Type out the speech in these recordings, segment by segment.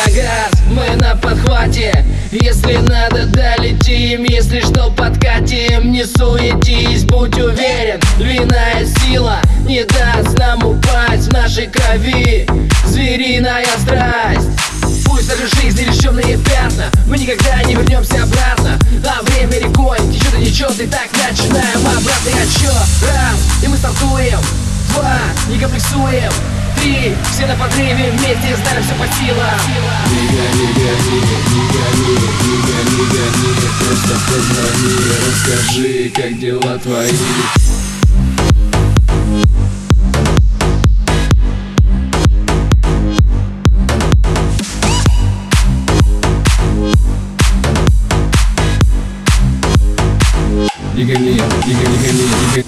на газ, мы на подхвате. Если надо, долетим, если что, подкатим. Не суетись, будь уверен, львиная сила не даст нам упасть. В нашей крови звериная страсть. Пусть наша жизнь лишь темные пятна, мы никогда не вернемся обратно. А время рекой течет и течет, и так начинаем обратный отсчет. Раз, и мы стартуем. Два, не комплексуем. Три, все на подрыве, вместе знаем все по силам. Не гони, просто позвони, расскажи, как дела твои. Не гони, не гони, не гони.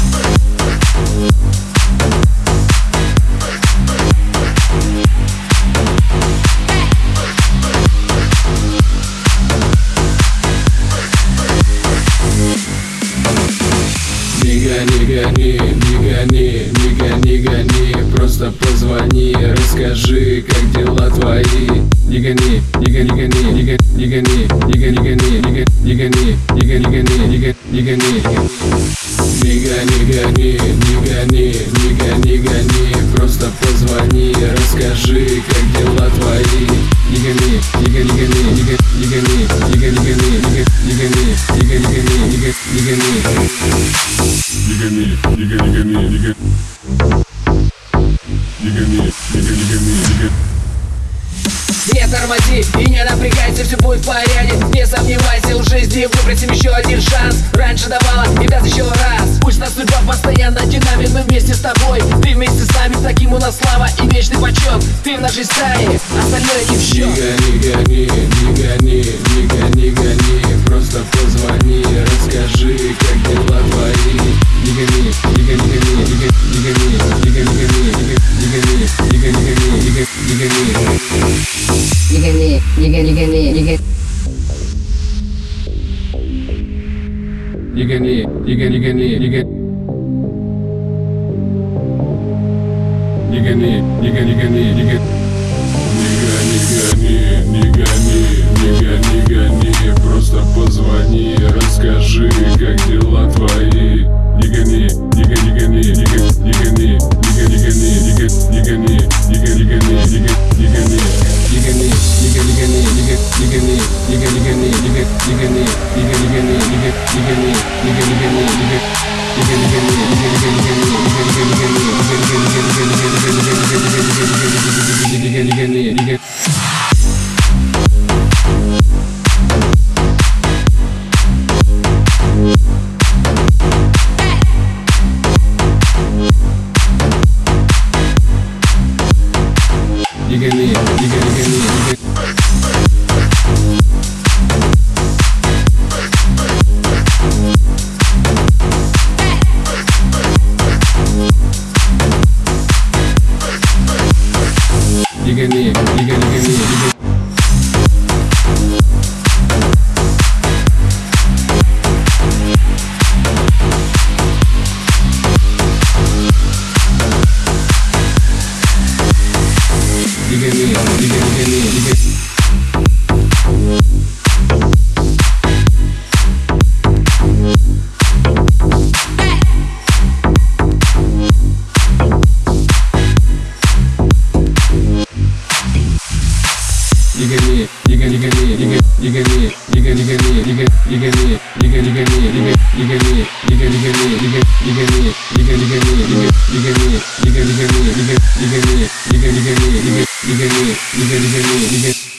Не гони, просто позвони, расскажи, как дела твои. Не гони, не гони, не гони, не гони, не гони, не гони, не гони, не гони, не гони, не гони. Не гони, не гони, просто позвони, расскажи, как дела твои. Не гони, не гони, не гони, не гони, не гони, не гони, не гони, не гони, не гони, не гони. Не гони, не гони, не гони, не гони. Не гони, не гони, не гони, не гони. Не тормози и не напрягайся, все будет в порядке. Не сомневайся, в жизни выбросим еще один шанс. Раньше давала и даст еще раз. Пусть нас судьба постоянно динамит, мы вместе с тобой. Ты вместе с нами, таким у нас слава и вечный почет. Ты в нашей стае, остальное не в счет. Не гони, не гони, не гони, не гони, просто позвони, расскажи, как дела твои. Не гони, не гони, не гони, не гони, не гони, не гони, не гони, не гони, не гони, не гони, не гони. Не гони, не гони, не гони, не гони. Не гони, не гони, гони, не гони. Не гони, не гони, гони, не гони. Не гони, гони, просто позвони, расскажи, как дела твои. Не гони, не гони, гони, не гони, не гони, не гони, не гони, не гони, не гони, не гони, не гони, не гони. Не гони, не гони, гони, не гони, не гони, гони, не гони, не гони, не гони, гони, не гони, не гони, не гони, не гони. Не гони,